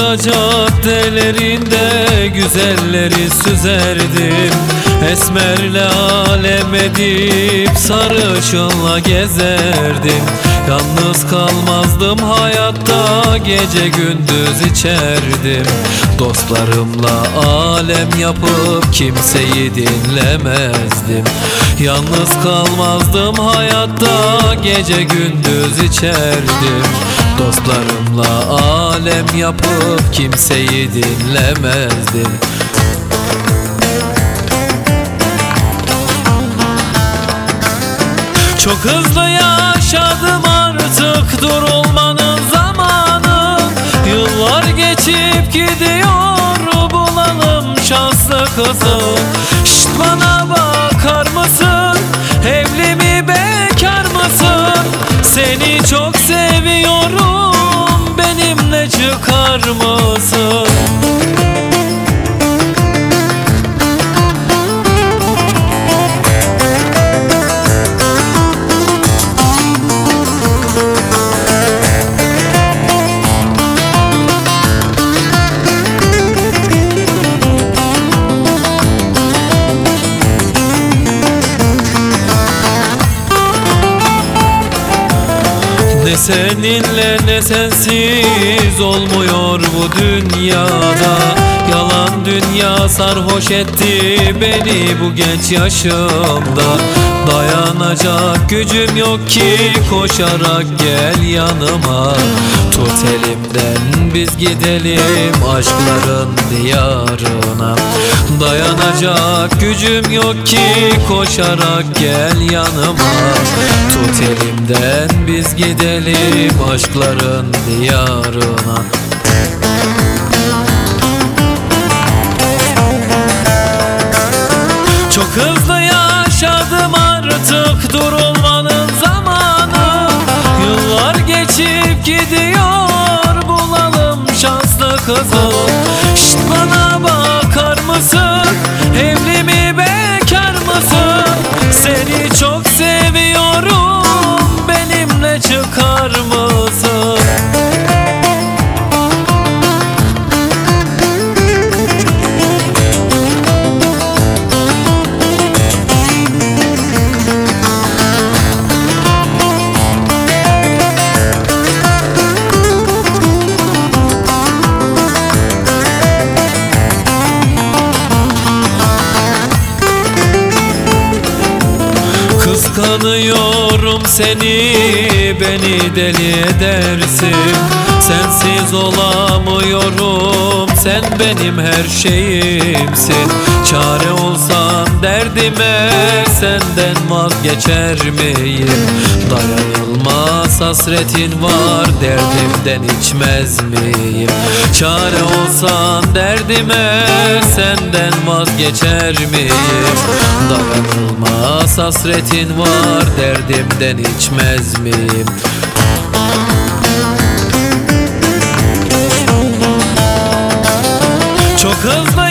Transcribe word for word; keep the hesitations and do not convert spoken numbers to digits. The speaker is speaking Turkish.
olacak dellerinde güzelleri süzerdim. Esmerle alem edip sarışınla gezerdim. Yalnız kalmazdım hayatta, gece gündüz içerdim. Dostlarımla alem yapıp kimseyi dinlemezdim. Yalnız kalmazdım hayatta, gece gündüz içerdim. Dostlarımla alem yapıp kimseyi dinlemezdim. Çok hızlı yaşadım, artık durulmanın zamanı. Yıllar geçip gidiyor, bulalım şanslı kızı. Şşt, bana bakar mısın? Evli mi bekar mısın? Seni çok seviyorum, benimle çıkar mısın? Ne seninle ne sensiz olmuyor bu dünyada. Yalan dünya sarhoş etti beni bu genç yaşımda. Dayanacak gücüm yok ki, koşarak gel yanıma. Tut elimden biz gidelim aşkların diyarına. Dayanacak gücüm yok ki, koşarak gel yanıma. Tut elimden biz gidelim aşkların diyarına. Çok hızlı yaşadım, artık durulmanın zamanı. Yıllar geçip gidiyor, bulalım şanslı kızı. Şşt, bana bakar mısın? Evli mi bekar mısın? Seni çok seviyorum, benimle çıkar mısın? Kıskanıyorum seni, beni deli edersin. Sensiz olamıyorum, sen benim her şeyimsin. Çare olsan derdime, senden vazgeçer miyim? Dayanılmaz hasretin var, derdimden içmez miyim? Çare olsan derdime, senden vazgeçer miyim? Dayanılmaz hasretin var, derdimden içmez miyim? Çok hızlı